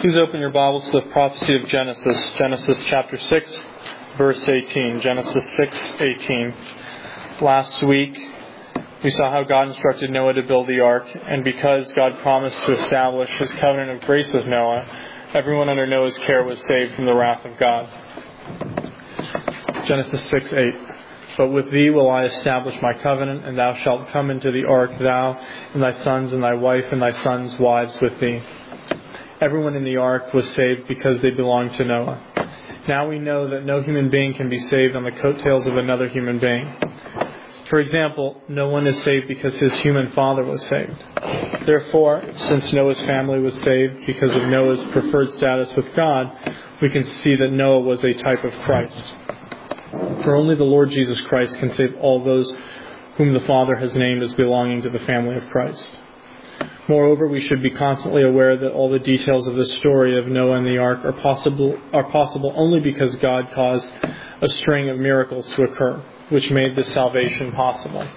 Please open your Bibles to the prophecy of Genesis. Genesis chapter 6, verse 18. Genesis 6:18. Last week, we saw how God instructed Noah to build the ark, and because God promised to establish His covenant of grace with Noah, everyone under Noah's care was saved from the wrath of God. Genesis 6:8. But with thee will I establish my covenant, and thou shalt come into the ark, thou and thy sons and thy wife and thy sons' wives with thee. Everyone in the ark was saved because they belonged to Noah. Now we know that no human being can be saved on the coattails of another human being. For example, no one is saved because his human father was saved. Therefore, since Noah's family was saved because of Noah's preferred status with God, we can see that Noah was a type of Christ. For only the Lord Jesus Christ can save all those whom the Father has named as belonging to the family of Christ. Moreover, we should be constantly aware that all the details of the story of Noah and the ark are possible only because God caused a string of miracles to occur, which made this salvation possible.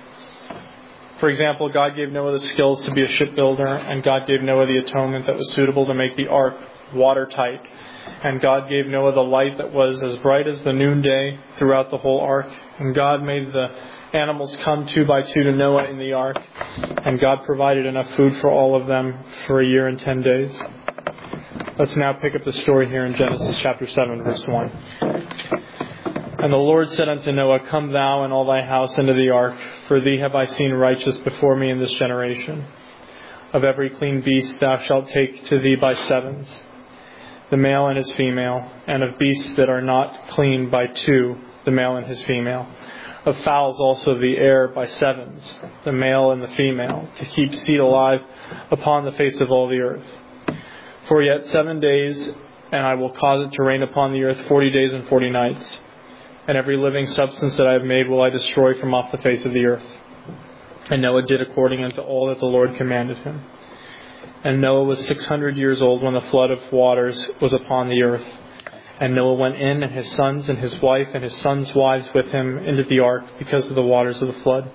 For example, God gave Noah the skills to be a shipbuilder, and God gave Noah the atonement that was suitable to make the ark watertight. And God gave Noah the light that was as bright as the noonday throughout the whole ark. And God made the animals come 2 by 2 to Noah in the ark. And God provided enough food for all of them for a year and 10 days. Let's now pick up the story here in Genesis chapter 7, verse 1. And the Lord said unto Noah, Come thou and all thy house into the ark, for thee have I seen righteous before me in this generation. Of every clean beast thou shalt take to thee by sevens, the male and his female, and of beasts that are not clean by 2, the male and his female. Of fowls also of the air by sevens, the male and the female, to keep seed alive upon the face of all the earth. For yet 7 days, and I will cause it to rain upon the earth 40 days and 40 nights. And every living substance that I have made will I destroy from off the face of the earth. And Noah did according unto all that the Lord commanded him. And Noah was 600 years old when the flood of waters was upon the earth. And Noah went in, and his sons and his wife and his sons' wives with him into the ark because of the waters of the flood.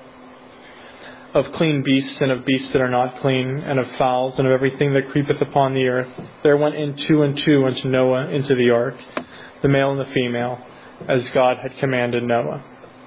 Of clean beasts and of beasts that are not clean, and of fowls and of everything that creepeth upon the earth, there went in 2 and 2 unto Noah into the ark, the male and the female, as God had commanded Noah.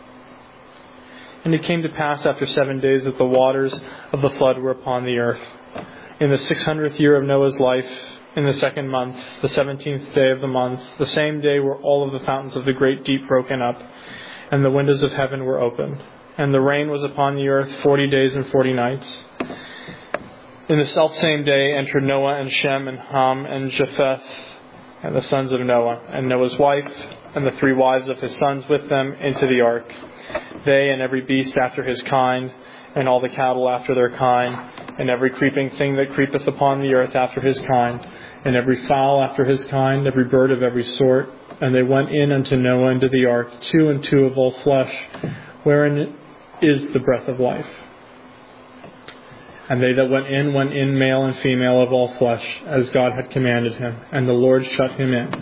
And it came to pass after 7 days that the waters of the flood were upon the earth. In the 600th year of Noah's life, in the 2nd month, the 17th day of the month, the same day were all of the fountains of the great deep broken up, and the windows of heaven were opened. And the rain was upon the earth 40 days and 40 nights. In the selfsame day entered Noah and Shem and Ham and Japheth, and the sons of Noah, and Noah's wife, and the 3 wives of his sons with them into the ark. They and every beast after his kind, and all the cattle after their kind, and every creeping thing that creepeth upon the earth after his kind, and every fowl after his kind, every bird of every sort. And they went in unto Noah into the ark, 2 and 2 of all flesh, wherein is the breath of life. And they that went in male and female of all flesh, as God had commanded him. And the Lord shut him in.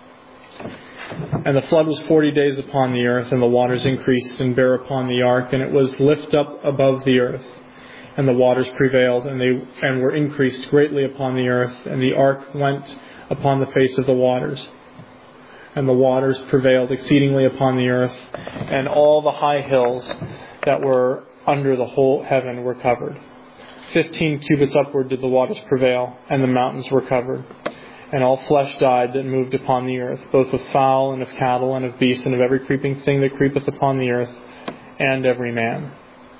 And the flood was 40 days upon the earth, and the waters increased and bare upon the ark, and it was lift up above the earth. And the waters prevailed, and were increased greatly upon the earth, and the ark went upon the face of the waters. And the waters prevailed exceedingly upon the earth, and all the high hills that were under the whole heaven were covered. 15 cubits upward did the waters prevail, and the mountains were covered. And all flesh died that moved upon the earth, both of fowl and of cattle and of beasts and of every creeping thing that creepeth upon the earth, and every man.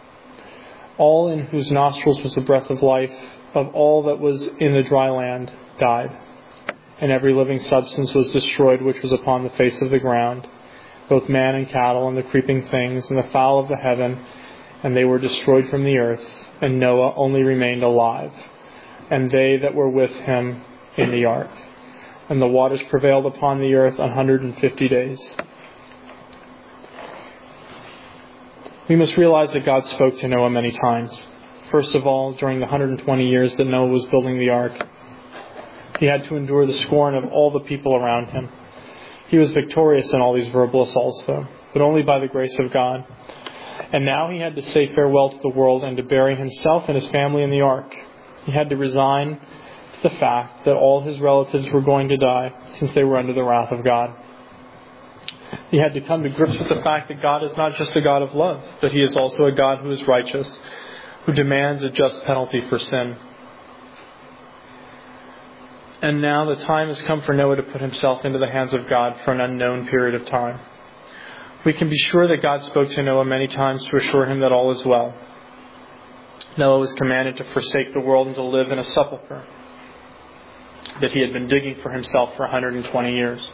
All in whose nostrils was the breath of life, of all that was in the dry land, died. And every living substance was destroyed which was upon the face of the ground, both man and cattle and the creeping things and the fowl of the heaven, and they were destroyed from the earth. And Noah only remained alive, and they that were with him in the ark. And the waters prevailed upon the earth 150 days. We must realize that God spoke to Noah many times. First of all, during the 120 years that Noah was building the ark, he had to endure the scorn of all the people around him. He was victorious in all these verbal assaults, though, but only by the grace of God. And now he had to say farewell to the world and to bury himself and his family in the ark. He had to resign the fact that all his relatives were going to die since they were under the wrath of God. He had to come to grips with the fact that God is not just a God of love, but he is also a God who is righteous, who demands a just penalty for sin. And now the time has come for Noah to put himself into the hands of God for an unknown period of time. We can be sure that God spoke to Noah many times to assure him that all is well. Noah was commanded to forsake the world and to live in a sepulchre that he had been digging for himself for 120 years.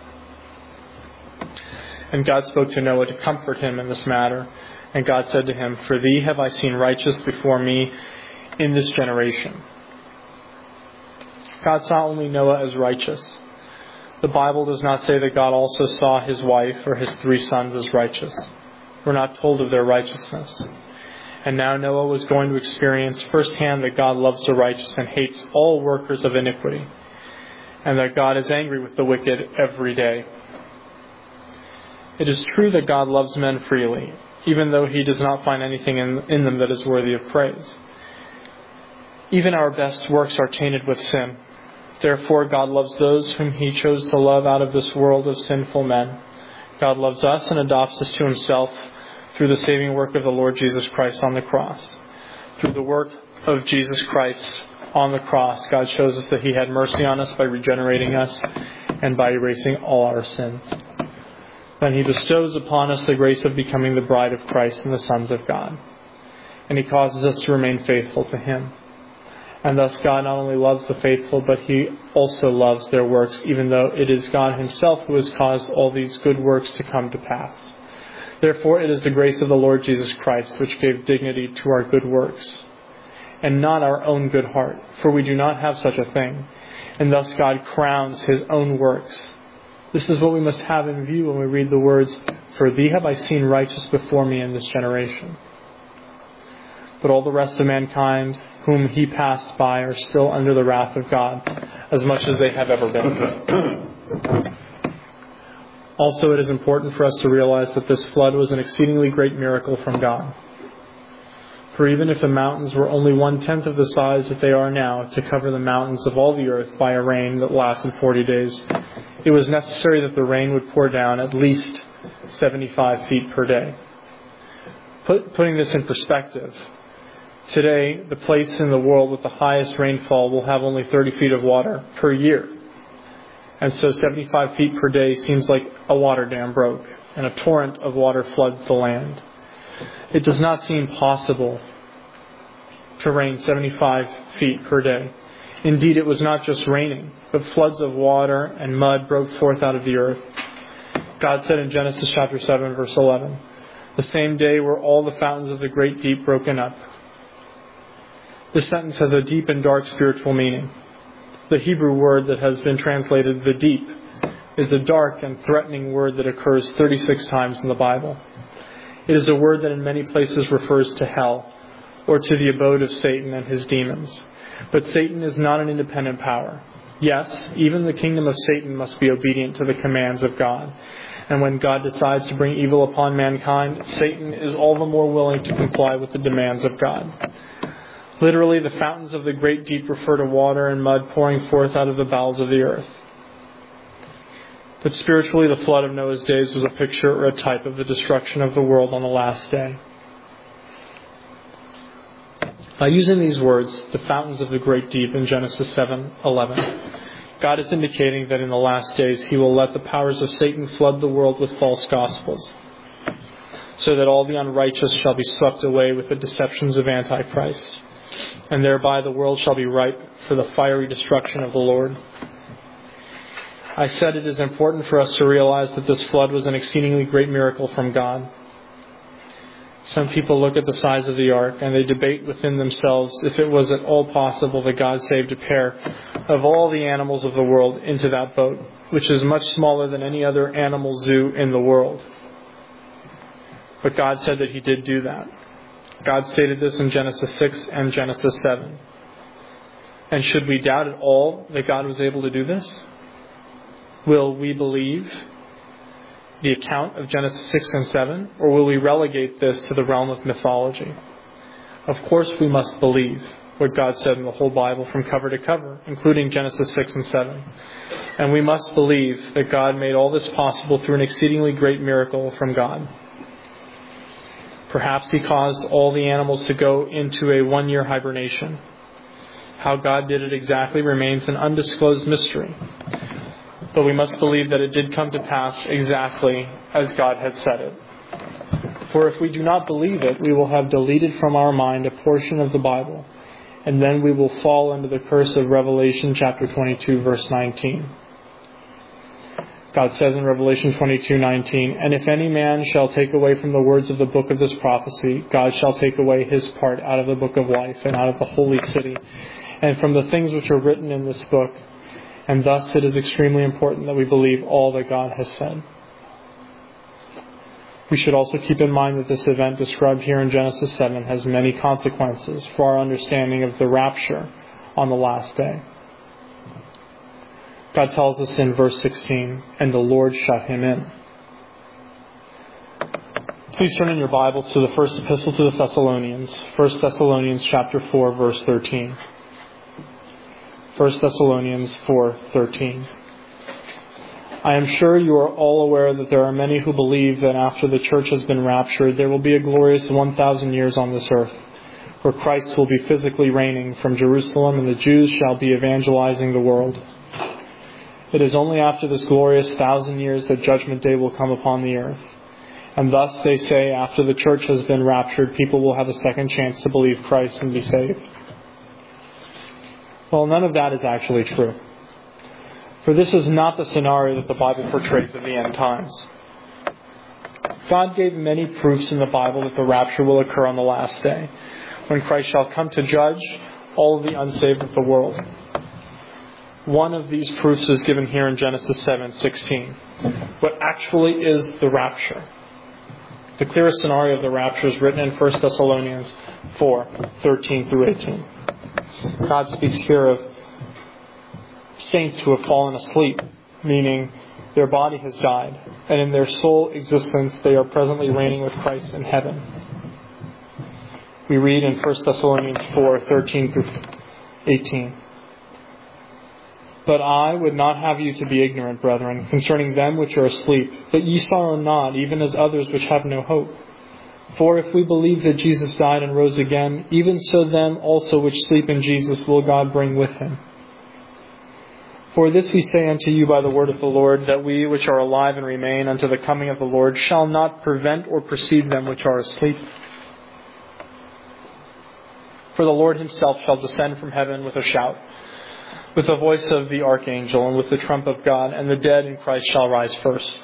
And God spoke to Noah to comfort him in this matter. And God said to him, "For thee have I seen righteous before me in this generation." God saw only Noah as righteous. The Bible does not say that God also saw his wife or his 3 sons as righteous. We're not told of their righteousness. And now Noah was going to experience firsthand that God loves the righteous and hates all workers of iniquity, and that God is angry with the wicked every day. It is true that God loves men freely, even though he does not find anything in them that is worthy of praise. Even our best works are tainted with sin. Therefore, God loves those whom he chose to love out of this world of sinful men. God loves us and adopts us to himself through the saving work of the Lord Jesus Christ on the cross. Through the work of Jesus Christ on the cross, God shows us that he had mercy on us by regenerating us and by erasing all our sins. Then he bestows upon us the grace of becoming the bride of Christ and the sons of God. And he causes us to remain faithful to him. And thus God not only loves the faithful, but he also loves their works, even though it is God himself who has caused all these good works to come to pass. Therefore, it is the grace of the Lord Jesus Christ which gave dignity to our good works, and not our own good heart, for we do not have such a thing. And thus God crowns his own works. This is what we must have in view when we read the words, "For thee have I seen righteous before me in this generation." But all the rest of mankind whom he passed by are still under the wrath of God, as much as they have ever been. Also, it is important for us to realize that this flood was an exceedingly great miracle from God. For even if the mountains were only 1/10 of the size that they are now to cover the mountains of all the earth by a rain that lasted 40 days, it was necessary that the rain would pour down at least 75 feet per day. Putting this in perspective, today, the place in the world with the highest rainfall will have only 30 feet of water per year. And so 75 feet per day seems like a water dam broke and a torrent of water floods the land. It does not seem possible to rain 75 feet per day. Indeed, it was not just raining, but floods of water and mud broke forth out of the earth. God said in Genesis chapter 7, verse 11, "The same day were all the fountains of the great deep broken up." This sentence has a deep and dark spiritual meaning. The Hebrew word that has been translated "the deep" is a dark and threatening word that occurs 36 times in the Bible. It is a word that in many places refers to hell, or to the abode of Satan and his demons. But Satan is not an independent power. Yes, even the kingdom of Satan must be obedient to the commands of God. And when God decides to bring evil upon mankind, Satan is all the more willing to comply with the demands of God. Literally, the fountains of the great deep refer to water and mud pouring forth out of the bowels of the earth. But spiritually, the flood of Noah's days was a picture or a type of the destruction of the world on the last day. By using these words, the fountains of the great deep in Genesis 7:11, God is indicating that in the last days he will let the powers of Satan flood the world with false gospels, so that all the unrighteous shall be swept away with the deceptions of Antichrist, and thereby the world shall be ripe for the fiery destruction of the Lord. I said it is important for us to realize that this flood was an exceedingly great miracle from God. Some people look at the size of the ark and they debate within themselves if it was at all possible that God saved a pair of all the animals of the world into that boat, which is much smaller than any other animal zoo in the world. But God said that he did do that. God stated this in Genesis 6 and Genesis 7. And should we doubt at all that God was able to do this? Will we believe the account of Genesis 6 and 7, or will we relegate this to the realm of mythology? Of course we must believe. what God said in the whole Bible from cover to cover, including Genesis 6 and 7. And we must believe that God made all this possible through an exceedingly great miracle from God. Perhaps He caused all the animals to go into a 1-year hibernation. How God did it exactly remains an undisclosed mystery. But we must believe that it did come to pass exactly as God had said it. For if we do not believe it, we will have deleted from our mind a portion of the Bible, and then we will fall under the curse of Revelation chapter 22, verse 19. God says in Revelation 22:19, "And if any man shall take away from the words of the book of this prophecy, God shall take away his part out of the book of life and out of the holy city, and from the things which are written in this book." And thus it is extremely important that we believe all that God has said. We should also keep in mind that this event described here in Genesis 7 has many consequences for our understanding of the rapture on the last day. God tells us in verse 16, "And the Lord shut him in." Please turn in your Bibles to the first epistle to the Thessalonians, 1 Thessalonians chapter 4, verse 13. 1 Thessalonians 4:13. "I am sure you are all aware that there are many who believe that after the church has been raptured, there will be a glorious 1,000 years on this earth, where Christ will be physically reigning from Jerusalem and the Jews shall be evangelizing the world. It is only after this glorious 1,000 years that Judgment Day will come upon the earth. And thus, they say, after the church has been raptured, people will have a second chance to believe Christ and be saved. Well, none of that is actually true. For this is not the scenario that the Bible portrays of the end times. God gave many proofs in the Bible that the rapture will occur on the last day, when Christ shall come to judge all of the unsaved of the world. One of these proofs is given here in Genesis 7:16. What actually is the rapture? The clearest scenario of the rapture is written in 1 Thessalonians 4:13 through 18. God speaks here of saints who have fallen asleep, meaning their body has died, and in their soul existence they are presently reigning with Christ in heaven. We read in 1 Thessalonians 4:13 through 18. "But I would not have you to be ignorant, brethren, concerning them which are asleep, that ye sorrow not, even as others which have no hope. For if we believe that Jesus died and rose again, even so them also which sleep in Jesus will God bring with him. For this we say unto you by the word of the Lord, that we which are alive and remain unto the coming of the Lord shall not prevent or precede them which are asleep. For the Lord himself shall descend from heaven with a shout, with the voice of the archangel, and with the trump of God, and the dead in Christ shall rise first.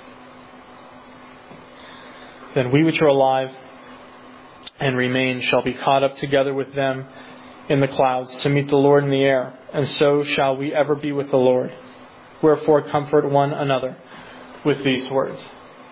Then we which are alive and remain shall be caught up together with them in the clouds to meet the Lord in the air, and so shall we ever be with the Lord. Wherefore comfort one another with these words."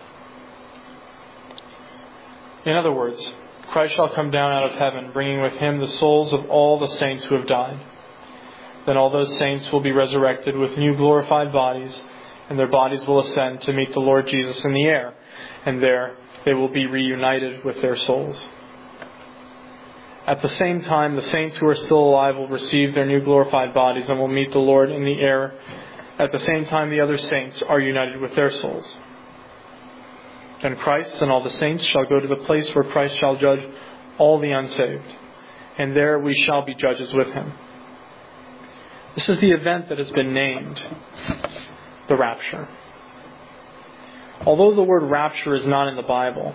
In other words, Christ shall come down out of heaven, bringing with him the souls of all the saints who have died. Then all those saints will be resurrected with new glorified bodies, and their bodies will ascend to meet the Lord Jesus in the air, and there they will be reunited with their souls. At the same time, the saints who are still alive will receive their new glorified bodies and will meet the Lord in the air. At the same time, the other saints are united with their souls. Then Christ and all the saints shall go to the place where Christ shall judge all the unsaved, and there we shall be judges with him. This is the event that has been named the rapture. Although the word rapture is not in the Bible,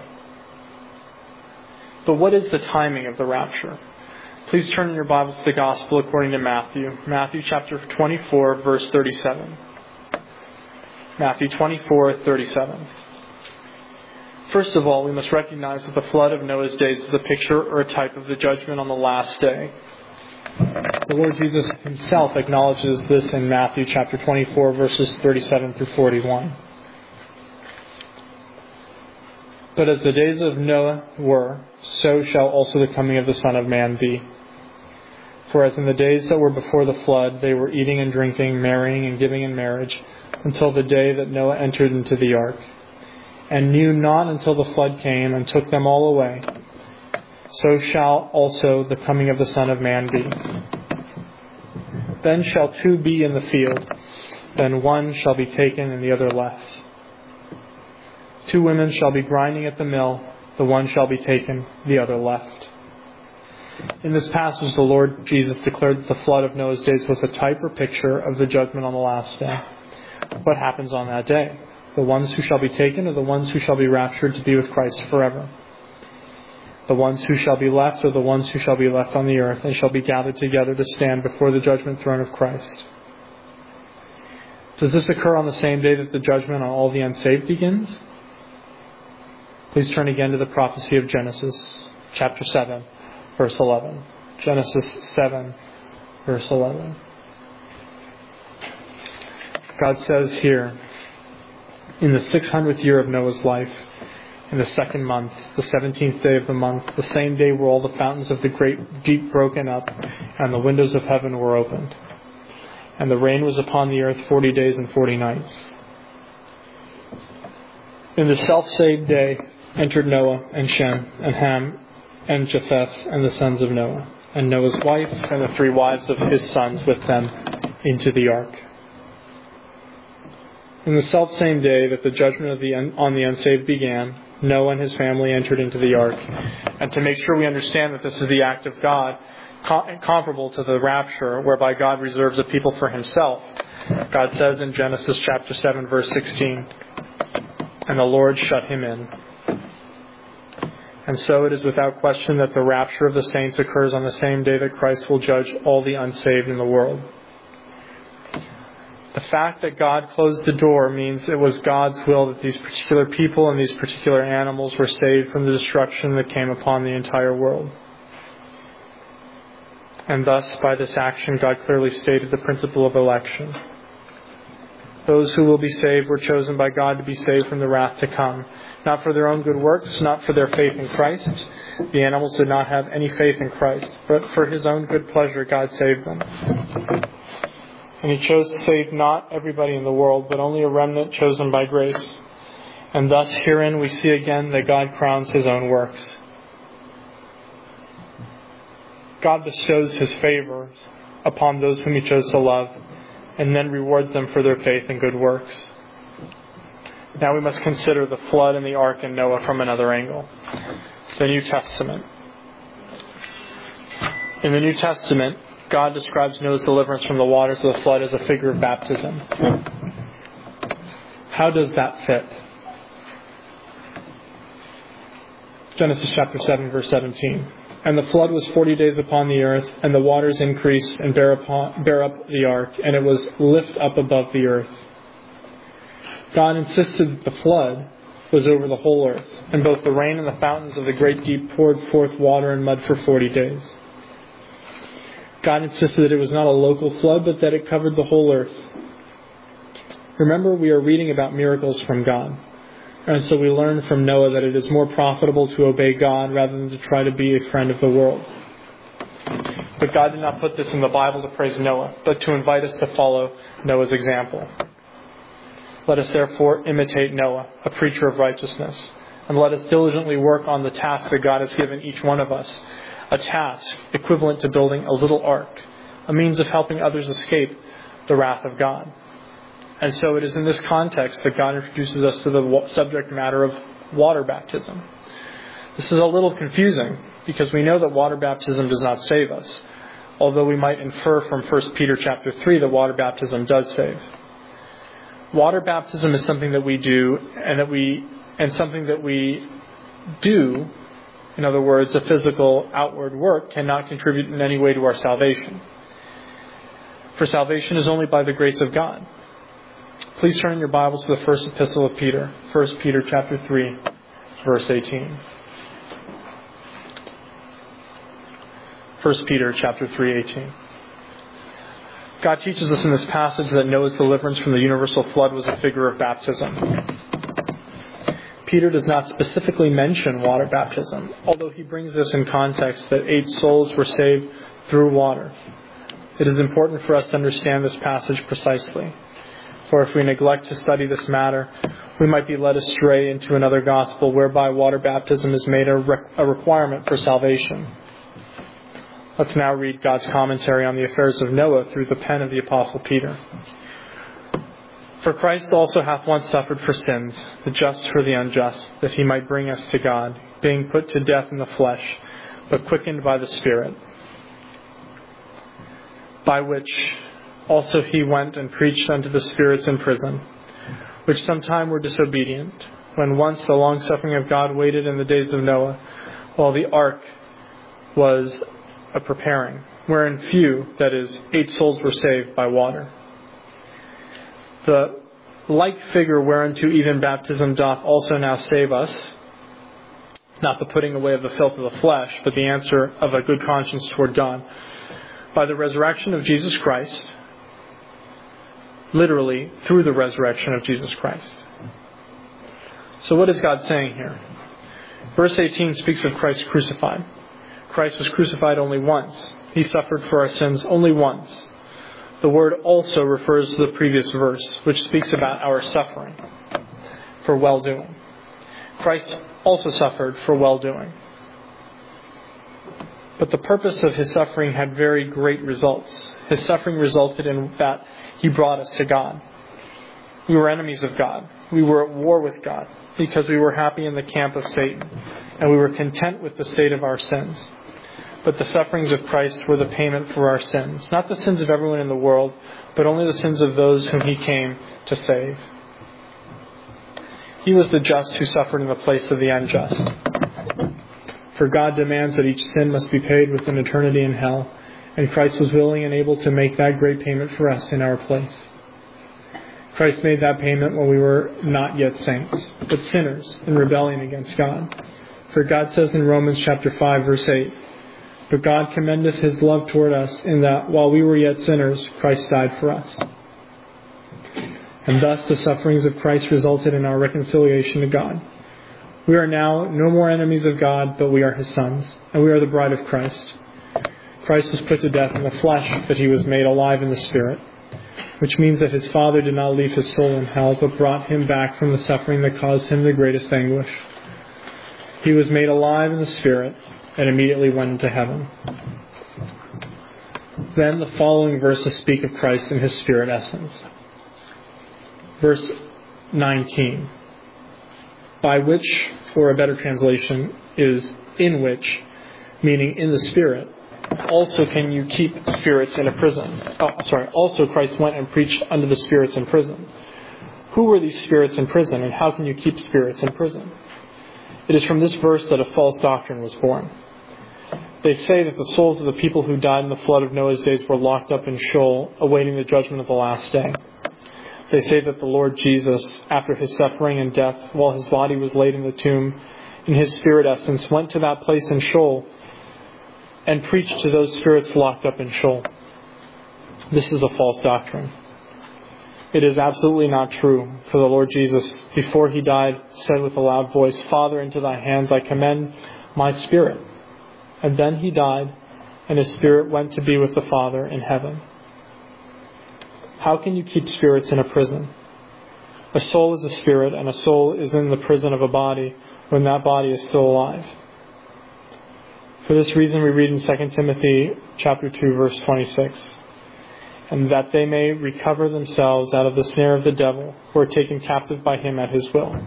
but what is the timing of the rapture? Please turn in your Bibles to the Gospel according to Matthew. Matthew chapter 24, verse 37. Matthew 24:37. First of all, we must recognize that the flood of Noah's days is a picture or a type of the judgment on the last day. The Lord Jesus himself acknowledges this in Matthew chapter 24, verses 37 through 41. "But as the days of Noah were, so shall also the coming of the Son of Man be. For as in the days that were before the flood, they were eating and drinking, marrying and giving in marriage, until the day that Noah entered into the ark, and knew not until the flood came and took them all away. so shall also the coming of the Son of Man be. Then shall two be in the field, then one shall be taken and the other left. Two women shall be grinding at the mill, the one shall be taken, the other left. In this passage, the Lord Jesus declared that the flood of Noah's days was a type or picture of the judgment on the last day. What happens on that day? The ones who shall be taken are the ones who shall be raptured to be with Christ forever. The ones who shall be left are the ones who shall be left on the earth and shall be gathered together to stand before the judgment throne of Christ. Does this occur on the same day that the judgment on all the unsaved begins? Please turn again to the prophecy of Genesis chapter 7, verse 11. Genesis 7, verse 11. God says here, in the 600th year of Noah's life, in the second month, the 17th day of the month, the same day were all the fountains of the great deep broken up, and the windows of heaven were opened. And the rain was upon the earth 40 days and 40 nights. In the self-same day entered Noah and Shem and Ham and Japheth and the sons of Noah, and Noah's wife and the three wives of his sons with them into the ark. In the self-same day that the judgment on the unsaved began, Noah and his family entered into the ark. And to make sure we understand that this is the act of God, comparable to the rapture, whereby God reserves a people for himself, God says in Genesis chapter 7, verse 16, "And the Lord shut him in." And so it is without question that the rapture of the saints occurs on the same day that Christ will judge all the unsaved in the world. The fact that God closed the door means it was God's will that these particular people and these particular animals were saved from the destruction that came upon the entire world. And thus, by this action, God clearly stated the principle of election. Those who will be saved were chosen by God to be saved from the wrath to come, not for their own good works, not for their faith in Christ. The animals did not have any faith in Christ, but for his own good pleasure, God saved them. And he chose to save not everybody in the world, but only a remnant chosen by grace. And thus herein we see again that God crowns his own works. God bestows his favors upon those whom he chose to love, and then rewards them for their faith and good works. Now we must consider the flood and the ark and Noah from another angle. The New Testament. In the New Testament, God describes Noah's deliverance from the waters of the flood as a figure of baptism. How does that fit? Genesis chapter 7, verse 17. "And the flood was 40 days upon the earth, and the waters increased and bare up the ark, and it was lift up above the earth." God insisted that the flood was over the whole earth, and both the rain and the fountains of the great deep poured forth water and mud for 40 days. God insisted that it was not a local flood, but that it covered the whole earth. Remember, we are reading about miracles from God. And so we learn from Noah that it is more profitable to obey God rather than to try to be a friend of the world. But God did not put this in the Bible to praise Noah, but to invite us to follow Noah's example. Let us therefore imitate Noah, a preacher of righteousness, and let us diligently work on the task that God has given each one of us, a task equivalent to building a little ark, a means of helping others escape the wrath of God. And so it is in this context that God introduces us to the subject matter of water baptism. This is a little confusing because we know that water baptism does not save us, although we might infer from 1 Peter chapter 3 that water baptism does save. Water baptism is something that we do and something that we do. In other words, a physical outward work cannot contribute in any way to our salvation. For salvation is only by the grace of God. Please turn in your Bibles to the first epistle of Peter, 1 Peter chapter 3, verse 18. 1 Peter chapter 3, 18. God teaches us in this passage that Noah's deliverance from the universal flood was a figure of baptism. Peter does not specifically mention water baptism, although he brings this in context that 8 souls were saved through water. It is important for us to understand this passage precisely. For if we neglect to study this matter, we might be led astray into another gospel whereby water baptism is made a requirement for salvation. Let's now read God's commentary on the affairs of Noah through the pen of the Apostle Peter. For Christ also hath once suffered for sins, the just for the unjust, that he might bring us to God, being put to death in the flesh, but quickened by the Spirit. By which also he went and preached unto the spirits in prison, which sometime were disobedient, when once the longsuffering of God waited in the days of Noah, while the ark was a preparing, wherein few, that is, 8 souls were saved by water. The like figure whereunto even baptism doth also now save us, not the putting away of the filth of the flesh, but the answer of a good conscience toward God, by the resurrection of Jesus Christ, literally through the resurrection of Jesus Christ. So what is God saying here? Verse 18 speaks of Christ crucified. Christ was crucified only once. He suffered for our sins only once. The word also refers to the previous verse, which speaks about our suffering for well-doing. Christ also suffered for well-doing. But the purpose of his suffering had very great results. His suffering resulted in that he brought us to God. We were enemies of God. We were at war with God because we were happy in the camp of Satan, and we were content with the state of our sins. But the sufferings of Christ were the payment for our sins. Not the sins of everyone in the world, but only the sins of those whom he came to save. He was the just who suffered in the place of the unjust. For God demands that each sin must be paid with an eternity in hell, and Christ was willing and able to make that great payment for us in our place. Christ made that payment when we were not yet saints, but sinners in rebellion against God. For God says in Romans chapter 5, verse 8, "But God commendeth his love toward us in that, while we were yet sinners, Christ died for us." And thus the sufferings of Christ resulted in our reconciliation to God. We are now no more enemies of God, but we are his sons, and we are the bride of Christ. Christ was put to death in the flesh, but he was made alive in the Spirit, which means that his Father did not leave his soul in hell, but brought him back from the suffering that caused him the greatest anguish. He was made alive in the Spirit, and immediately went into heaven. Then the following verses speak of Christ in his spirit essence. Verse 19. By which, or a better translation, is in which, meaning in the Spirit, also can you keep spirits in a prison. Also Christ went and preached unto the spirits in prison. Who were these spirits in prison, and how can you keep spirits in prison? It is from this verse that a false doctrine was born. They say that the souls of the people who died in the flood of Noah's days were locked up in Sheol, awaiting the judgment of the last day. They say that the Lord Jesus, after his suffering and death, while his body was laid in the tomb, in his spirit essence, went to that place in Sheol and preached to those spirits locked up in Sheol. This is a false doctrine. It is absolutely not true, for the Lord Jesus, before he died, said with a loud voice, "Father, into thy hands I commend my spirit." And then he died, and his spirit went to be with the Father in heaven. How can you keep spirits in a prison? A soul is a spirit, and a soul is in the prison of a body when that body is still alive. For this reason we read in 2 Timothy chapter 2, verse 26, "And that they may recover themselves out of the snare of the devil, who are taken captive by him at his will."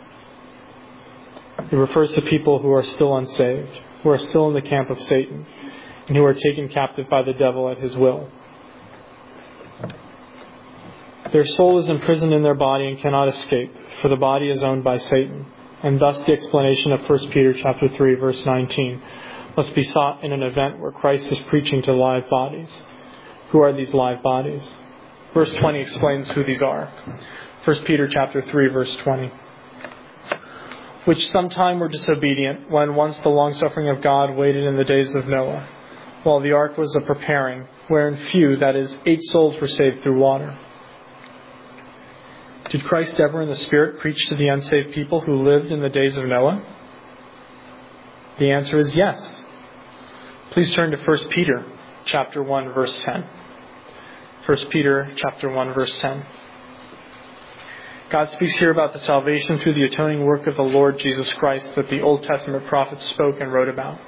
It refers to people who are still unsaved, who are still in the camp of Satan, and who are taken captive by the devil at his will. Their soul is imprisoned in their body and cannot escape, for the body is owned by Satan. And thus the explanation of 1 Peter chapter 3, verse 19 must be sought in an event where Christ is preaching to live bodies. Who are these live bodies? Verse 20 explains who these are. 1 Peter chapter 3, verse 20. "Which sometime were disobedient, when once the longsuffering of God waited in the days of Noah, while the ark was a preparing, wherein few, that is, 8 souls were saved through water." Did Christ ever in the Spirit preach to the unsaved people who lived in the days of Noah? The answer is yes. Please turn to 1 Peter chapter 1, verse 10. 1 Peter chapter 1, verse 10. God speaks here about the salvation through the atoning work of the Lord Jesus Christ that the Old Testament prophets spoke and wrote about.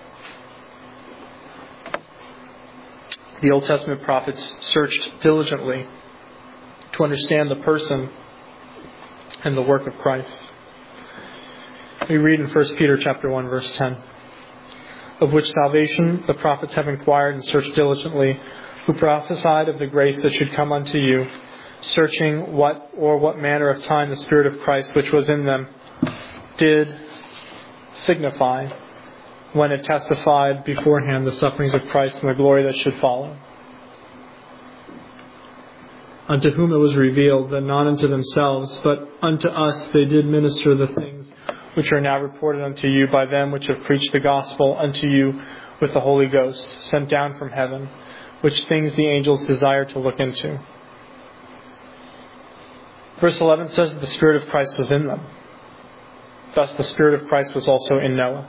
The Old Testament prophets searched diligently to understand the person and the work of Christ. We read in 1 Peter chapter 1, verse 10, of which salvation the prophets have inquired and searched diligently, who prophesied of the grace that should come unto you, searching what manner of time the Spirit of Christ which was in them did signify, when it testified beforehand the sufferings of Christ and the glory that should follow. Unto whom it was revealed that not unto themselves, but unto us they did minister the things which are now reported unto you by them which have preached the gospel unto you with the Holy Ghost, sent down from heaven, which things the angels desire to look into. Verse 11 says that the Spirit of Christ was in them. Thus the Spirit of Christ was also in Noah.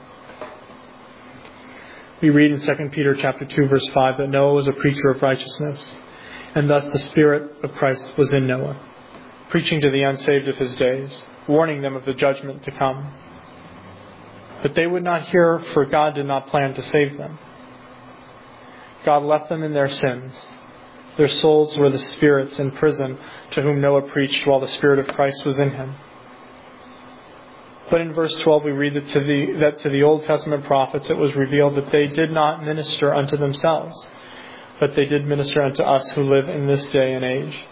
We read in 2 Peter chapter 2, verse 5, that Noah was a preacher of righteousness, and thus the Spirit of Christ was in Noah, preaching to the unsaved of his days, warning them of the judgment to come. But they would not hear, for God did not plan to save them. God left them in their sins. Their souls were the spirits in prison to whom Noah preached while the Spirit of Christ was in him. But in verse 12 we read that to the Old Testament prophets it was revealed that they did not minister unto themselves, but they did minister unto us who live in this day and age.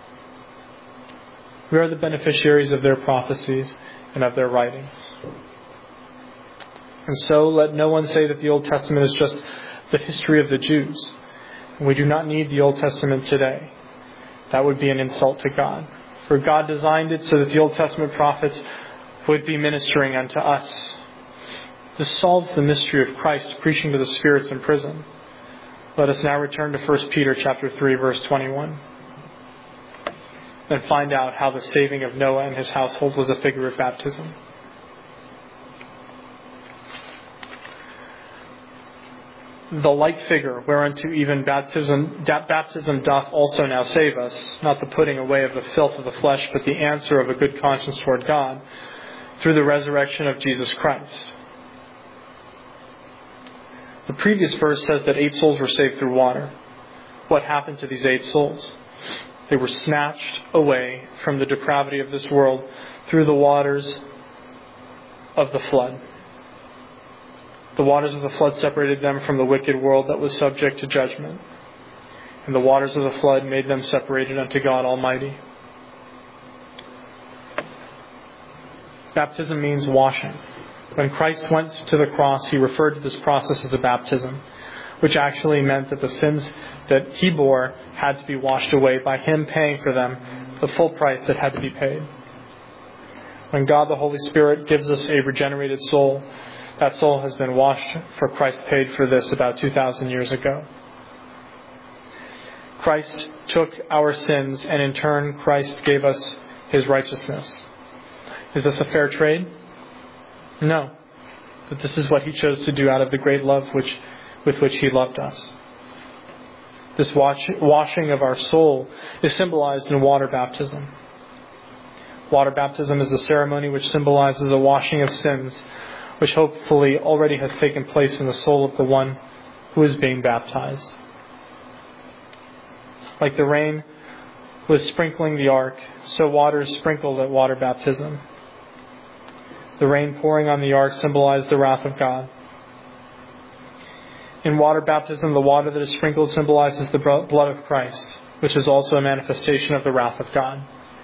We are the beneficiaries of their prophecies and of their writings. And so let no one say that the Old Testament is just the history of the Jews. We do not need the Old Testament today. That would be an insult to God. For God designed it so that the Old Testament prophets would be ministering unto us. This solves the mystery of Christ preaching to the spirits in prison. Let us now return to 1 Peter chapter 3, verse 21, and find out how the saving of Noah and his household was a figure of baptism. The like figure whereunto even baptism doth also now save us, not the putting away of the filth of the flesh, but the answer of a good conscience toward God, through the resurrection of Jesus Christ. The previous verse says that 8 souls were saved through water. What happened to these 8 souls? They were snatched away from the depravity of this world through the waters of the flood. The waters of the flood separated them from the wicked world that was subject to judgment. And the waters of the flood made them separated unto God Almighty. Baptism means washing. When Christ went to the cross, he referred to this process as a baptism, which actually meant that the sins that he bore had to be washed away by him paying for them the full price that had to be paid. When God the Holy Spirit gives us a regenerated soul, that soul has been washed, for Christ paid for this about 2,000 years ago. Christ took our sins, and in turn, Christ gave us his righteousness. Is this a fair trade? No. But this is what he chose to do out of the great love with which he loved us. This washing of our soul is symbolized in water baptism. Water baptism is the ceremony which symbolizes a washing of sins, which hopefully already has taken place in the soul of the one who is being baptized. Like the rain was sprinkling the ark, so water is sprinkled at water baptism. The rain pouring on the ark symbolized the wrath of God. In water baptism, the water that is sprinkled symbolizes the blood of Christ, which is also a manifestation of the wrath of God.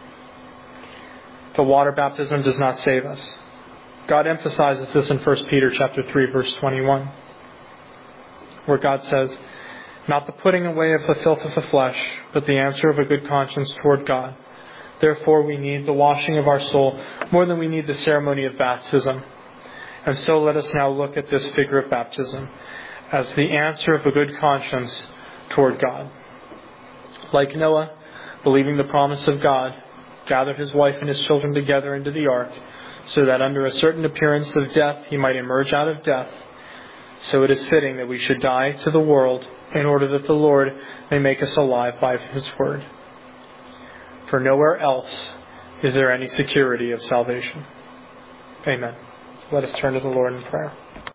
But water baptism does not save us. God emphasizes this in 1 Peter chapter 3, verse 21, where God says, "Not the putting away of the filth of the flesh, but the answer of a good conscience toward God. Therefore we need the washing of our soul more than we need the ceremony of baptism. And so let us now look at this figure of baptism as the answer of a good conscience toward God." Like Noah, believing the promise of God, gathered his wife and his children together into the ark, so that under a certain appearance of death he might emerge out of death, so it is fitting that we should die to the world in order that the Lord may make us alive by his word. For nowhere else is there any security of salvation? Amen. Let us turn to the Lord in prayer.